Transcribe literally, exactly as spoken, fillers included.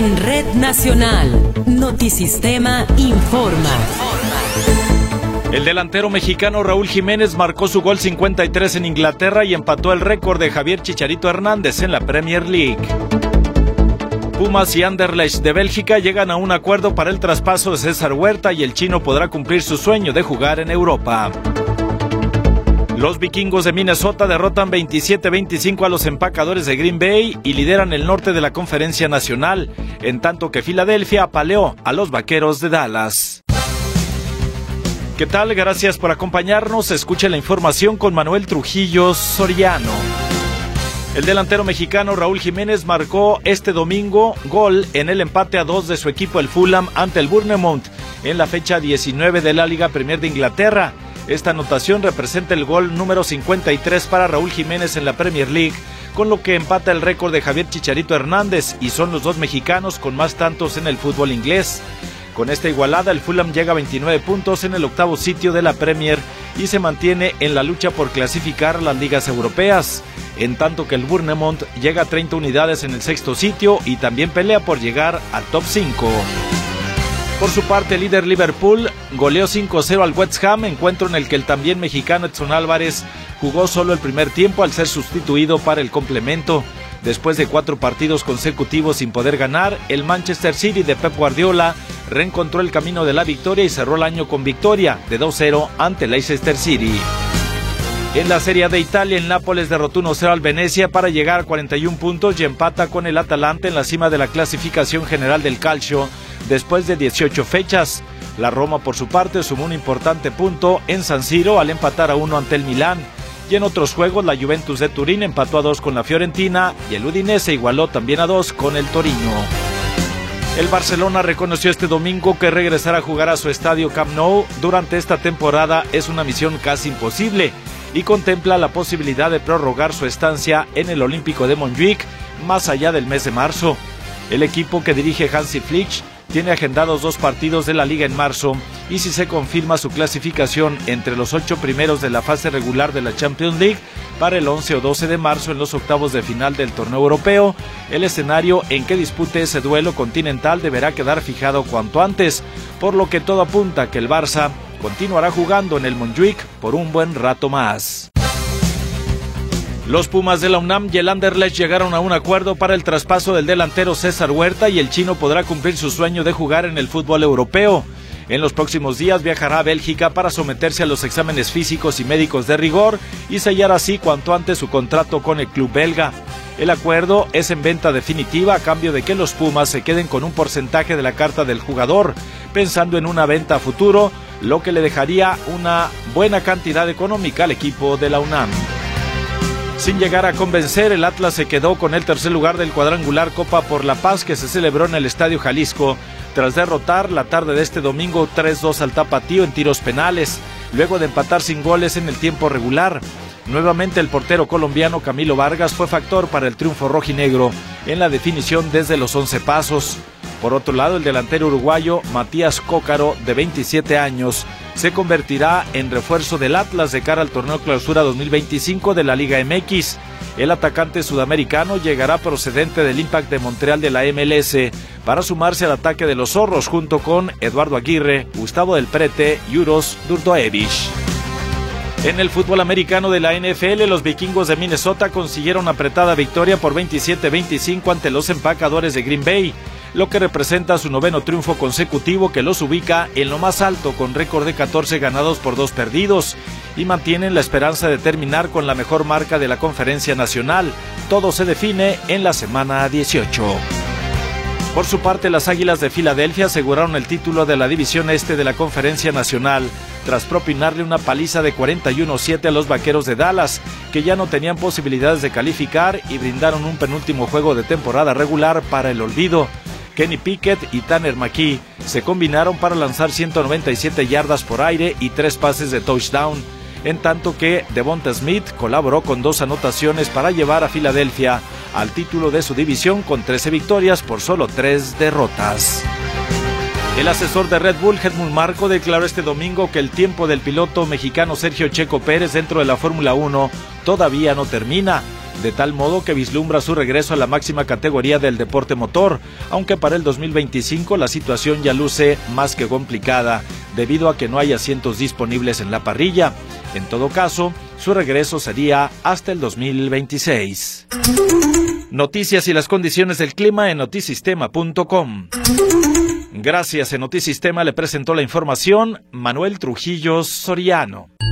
En Red Nacional, Notisistema informa. El delantero mexicano Raúl Jiménez marcó su gol cincuenta y tres en Inglaterra y empató el récord de Javier Chicharito Hernández en la Premier League. Pumas y Anderlecht de Bélgica llegan a un acuerdo para el traspaso de César Huerta y el chino podrá cumplir su sueño de jugar en Europa. Los vikingos de Minnesota derrotan veintisiete veinticinco a los empacadores de Green Bay y lideran el norte de la Conferencia Nacional, en tanto que Filadelfia apaleó a los Vaqueros de Dallas. ¿Qué tal? Gracias por acompañarnos. Escuche la información con Manuel Trujillo Soriano. El delantero mexicano Raúl Jiménez marcó este domingo gol en el empate a dos de su equipo el Fulham ante el Bournemouth en la fecha diecinueve de la Liga Premier de Inglaterra. Esta anotación representa el gol número cincuenta y tres para Raúl Jiménez en la Premier League, con lo que empata el récord de Javier Chicharito Hernández y son los dos mexicanos con más tantos en el fútbol inglés. Con esta igualada, el Fulham llega a veintinueve puntos en el octavo sitio de la Premier y se mantiene en la lucha por clasificar a las ligas europeas, en tanto que el Bournemouth llega a treinta unidades en el sexto sitio y también pelea por llegar al top cinco. Por su parte, el líder Liverpool goleó cinco cero al West Ham, encuentro en el que el también mexicano Edson Álvarez jugó solo el primer tiempo al ser sustituido para el complemento. Después de cuatro partidos consecutivos sin poder ganar, el Manchester City de Pep Guardiola reencontró el camino de la victoria y cerró el año con victoria de dos cero ante el Leicester City. En la Serie A de Italia, el Nápoles derrotó uno cero al Venecia para llegar a cuarenta y un puntos y empata con el Atalanta en la cima de la clasificación general del Calcio después de dieciocho fechas. La Roma, por su parte, sumó un importante punto en San Siro al empatar a uno ante el Milán. Y en otros juegos, la Juventus de Turín empató a dos con la Fiorentina y el Udinese igualó también a dos con el Torino. El Barcelona reconoció este domingo que regresar a jugar a su estadio Camp Nou durante esta temporada es una misión casi imposible y contempla la posibilidad de prorrogar su estancia en el Olímpico de Montjuic más allá del mes de marzo. El equipo que dirige Hansi Flick tiene agendados dos partidos de la liga en marzo y si se confirma su clasificación entre los ocho primeros de la fase regular de la Champions League para el once o doce de marzo en los octavos de final del torneo europeo, el escenario en que dispute ese duelo continental deberá quedar fijado cuanto antes, por lo que todo apunta a que el Barça continuará jugando en el Montjuic por un buen rato más. Los Pumas de la UNAM y el Anderlecht llegaron a un acuerdo para el traspaso del delantero César Huerta y el chino podrá cumplir su sueño de jugar en el fútbol europeo. En los próximos días viajará a Bélgica para someterse a los exámenes físicos y médicos de rigor y sellar así cuanto antes su contrato con el club belga. El acuerdo es en venta definitiva a cambio de que los Pumas se queden con un porcentaje de la carta del jugador, pensando en una venta a futuro, lo que le dejaría una buena cantidad económica al equipo de la UNAM. Sin llegar a convencer, el Atlas se quedó con el tercer lugar del cuadrangular Copa por la Paz que se celebró en el Estadio Jalisco, tras derrotar la tarde de este domingo tres dos al Tapatío en tiros penales, luego de empatar sin goles en el tiempo regular. Nuevamente el portero colombiano Camilo Vargas fue factor para el triunfo rojinegro en la definición desde los once pasos. Por otro lado, el delantero uruguayo Matías Cócaro, de veintisiete años, se convertirá en refuerzo del Atlas de cara al torneo Clausura dos mil veinticinco de la Liga M X. El atacante sudamericano llegará procedente del Impact de Montreal de la M L S para sumarse al ataque de los zorros junto con Eduardo Aguirre, Gustavo del Prete y Uros Durdoevich. En el fútbol americano de la N F L, los vikingos de Minnesota consiguieron apretada victoria por veintisiete veinticinco ante los empacadores de Green Bay, lo que representa su noveno triunfo consecutivo que los ubica en lo más alto con récord de catorce ganados por dos perdidos y mantienen la esperanza de terminar con la mejor marca de la Conferencia Nacional. Todo se define en la semana dieciocho. Por su parte, las Águilas de Filadelfia aseguraron el título de la División Este de la Conferencia Nacional tras propinarle una paliza de cuarenta y uno a siete a los Vaqueros de Dallas, que ya no tenían posibilidades de calificar y brindaron un penúltimo juego de temporada regular para el olvido. Kenny Pickett y Tanner McKee se combinaron para lanzar ciento noventa y siete yardas por aire y tres pases de touchdown, en tanto que Devonta Smith colaboró con dos anotaciones para llevar a Filadelfia al título de su división con trece victorias por solo tres derrotas. El asesor de Red Bull, Helmut Marko, declaró este domingo que el tiempo del piloto mexicano Sergio Checo Pérez dentro de la Fórmula uno todavía no termina. de tal modo que vislumbra su regreso a la máxima categoría del deporte motor, aunque para el dos mil veinticinco la situación ya luce más que complicada, debido a que no hay asientos disponibles en la parrilla. En todo caso, su regreso sería hasta el dos mil veintiséis. Noticias y las condiciones del clima en notisistema punto com. Gracias, en Notisistema le presentó la información Manuel Trujillo Soriano.